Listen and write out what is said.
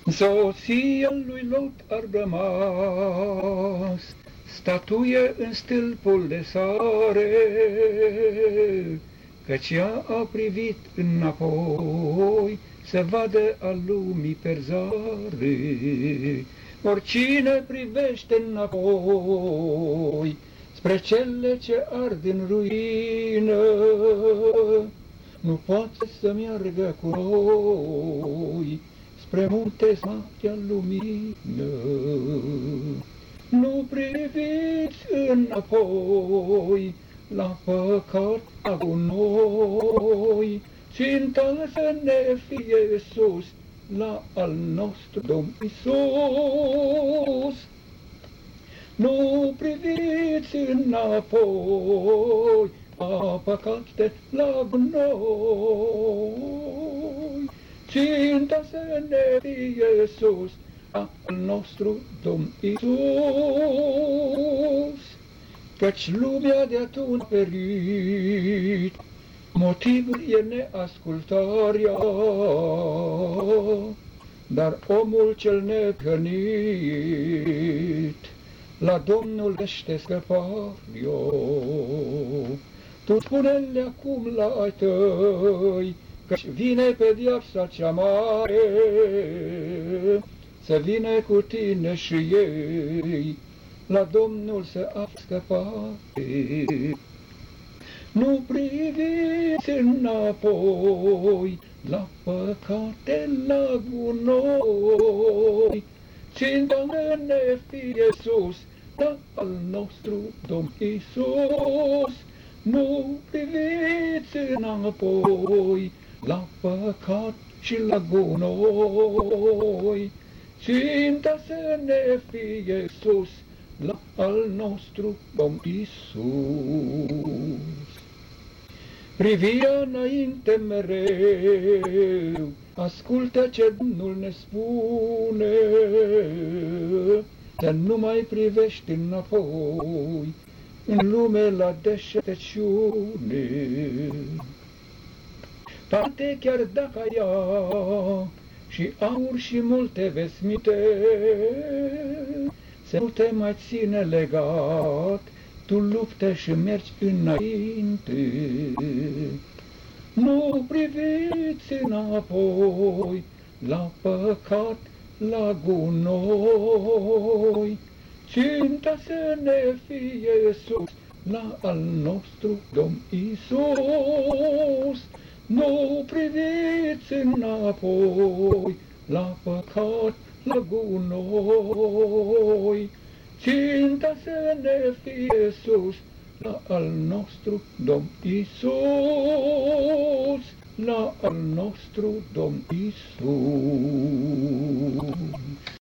Soția lui Lot ar rămas statuie în stâlpul de sare, căci ea a privit înapoi să vadă a lumii perzare. Oricine privește înapoi spre cele ce ard în ruină, nu poate să meargă cu noi spre munte smatea lumină. Nu priviți înapoi la păcat cu noi, ținta să ne fie sus la al nostru Domn Iisus. Nu priviți înapoi la păcate la noi, ținta să ne fie sus la al nostru Domn Iisus. Căci lumea de atunci a perit, motivul e neascultarea, dar omul cel neprihănit la Domnul găsește scăparea. Tu spune-le acum la ai tăi, căci vine pedeapsa cea mare, să vină cu tine și ei la Domnul să afli scăpare. Nu priviți înapoi la păcate la gunoi, ținta ne fie sus la al nostru Domn Iisus. Nu priviți înapoi la păcat și la gunoi, ținta să ne fie sus la al nostru Domn Iisus. Privirea înainte mereu, ascultă ce Domnul ne spune, să nu mai privești înapoi în lume la deșertăciune. Poate chiar dacă ai ea și aur și multe vesminte, să nu te mai ține legat, tu luptă și mergi înainte. Nu priviți înapoi la păcat, la gunoi, ținta să ne fie sus la al nostru Domn Iisus. Nu priviți înapoi la păcat, la gunoi, ținta să ne fie sus la al nostru Domn Iisus, la al nostru Domn Iisus.